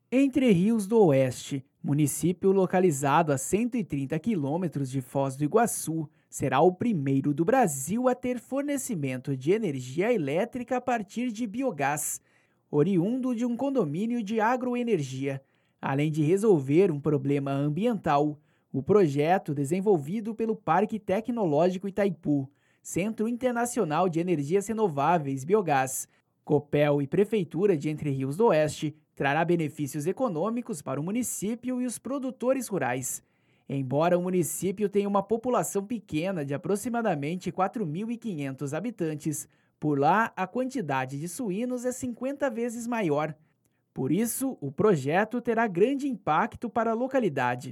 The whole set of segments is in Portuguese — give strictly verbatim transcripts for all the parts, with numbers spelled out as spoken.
Entre Rios do Oeste, município localizado a cento e trinta quilômetros de Foz do Iguaçu, será o primeiro do Brasil a ter fornecimento de energia elétrica a partir de biogás, oriundo de um condomínio de agroenergia. Além de resolver um problema ambiental, o projeto, desenvolvido pelo Parque Tecnológico Itaipu, Centro Internacional de Energias Renováveis Biogás, Copel e Prefeitura de Entre Rios do Oeste, trará benefícios econômicos para o município e os produtores rurais. Embora o município tenha uma população pequena de aproximadamente quatro mil e quinhentos habitantes, por lá a quantidade de suínos é cinquenta vezes maior. Por isso, o projeto terá grande impacto para a localidade.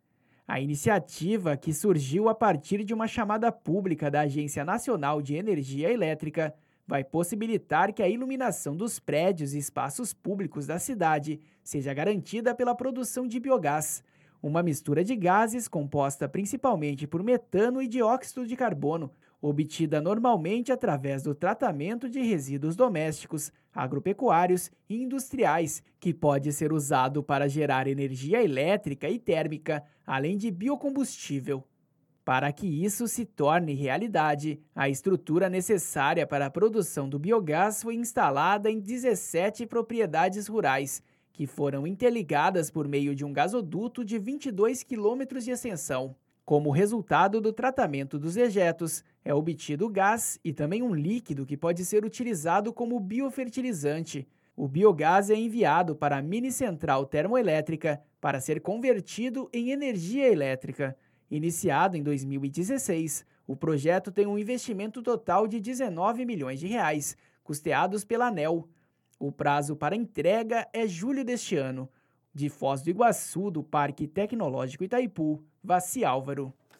A iniciativa, que surgiu a partir de uma chamada pública da Agência Nacional de Energia Elétrica, vai possibilitar que a iluminação dos prédios e espaços públicos da cidade seja garantida pela produção de biogás, uma mistura de gases composta principalmente por metano e dióxido de carbono, obtida normalmente através do tratamento de resíduos domésticos, agropecuários e industriais, que pode ser usado para gerar energia elétrica e térmica, além de biocombustível. Para que isso se torne realidade, a estrutura necessária para a produção do biogás foi instalada em dezessete propriedades rurais, que foram interligadas por meio de um gasoduto de vinte e dois quilômetros de extensão. Como resultado do tratamento dos dejetos, é obtido gás e também um líquido que pode ser utilizado como biofertilizante. O biogás é enviado para a mini central termoelétrica para ser convertido em energia elétrica. Iniciado em dois mil e dezesseis, o projeto tem um investimento total de dezenove milhões de reais, custeados pela ANEEL. O prazo para entrega é julho deste ano. De Foz do Iguaçu, do Parque Tecnológico Itaipu, Vassi Álvaro.